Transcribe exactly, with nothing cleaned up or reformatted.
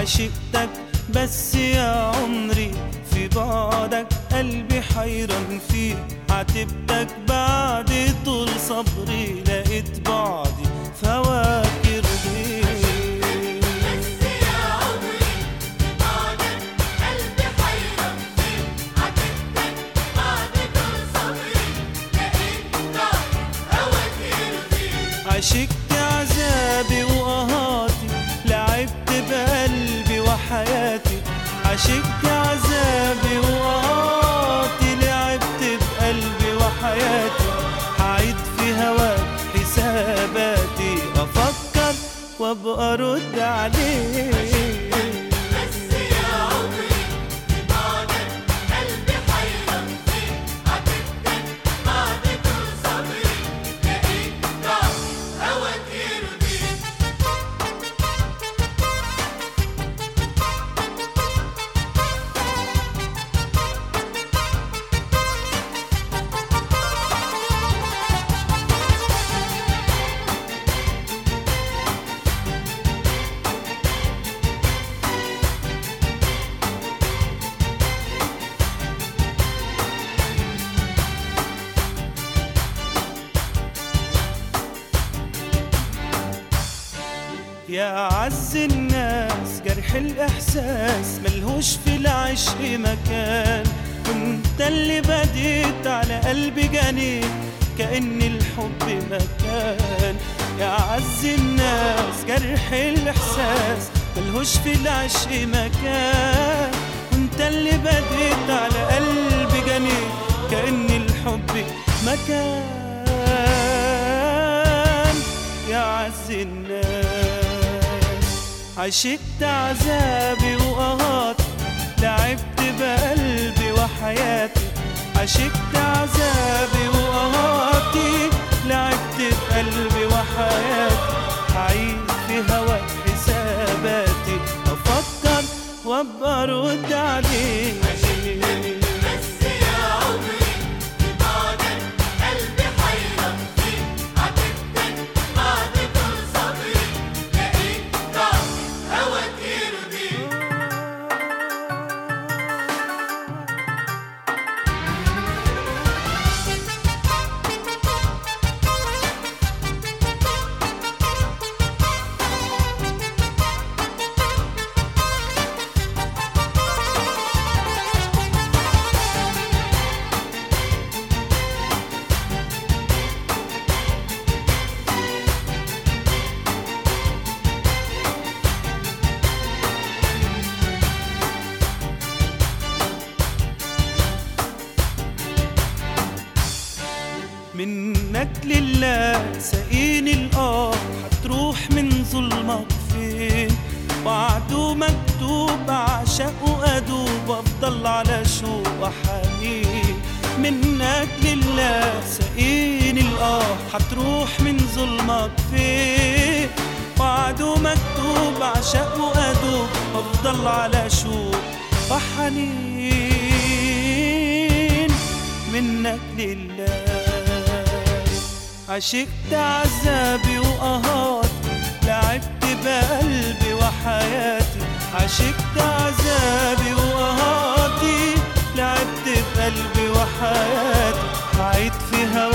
عشقتك بس يا عمري، في بعدك قلبي حيران فيه. عاتبتك بعد طول صبري، لقيت بعدي فواكر بيه. بس يا عمري في بعدك قلبي حيران فيه. عاتبتك بعد طول صبري، لقيت بعدي فواكر بيه. عشقت عذابي وقهاتي، لعبت بقلبي وحياتي. عشقت عذابي وقهاتي، لعبت بقلبي وحياتي. هعيد في هواك حساباتي، افكر وابقى ارد عليك. بس يا عمري في بعدك قلبي حيران فيه. عاتبتك بعد طول صبري، لقيت بعدي فواكر بيه. يا أعز الناس، جرح الإحساس ملهوش في العشق مكان. كنت اللي بديت على قلبي جنيت، كأن الحب مكان. يا أعز الناس، جرح الإحساس ملهوش في العشق مكان. كنت اللي بديت على قلبي جنيت، كأن الحب مكان. يا أعز الناس، عشقت عذابي وقهاتي، لعبت بقلبي وحياتي. عشقت عذابي وقهاتي، لعبت بقلبي وحياتي. هعيد في هواك حساباتي، افكر وابقى ارد عليك. بس يا عمري في بعدك قلبي حيران فيه. عاتبتك بعد طول صبري، لقيت بعدي فواكر بيه. منك لله سقيني الآه، هتروح من ظلمك فين؟ وعده مكتوب أعشق وأدوب، أفضل على شوق وحنين. منك لله سقيني الآه، هتروح من ظلمك فين؟ وعده مكتوب أعشق وأدوب، أفضل على شوق وحنين. منك لله، عشقت عذابي وقهاتي، لعبت بقلبي وحياتي. عشقت عذابي وقهاتي، لعبت بقلبي وحياتي. هعيد في هواك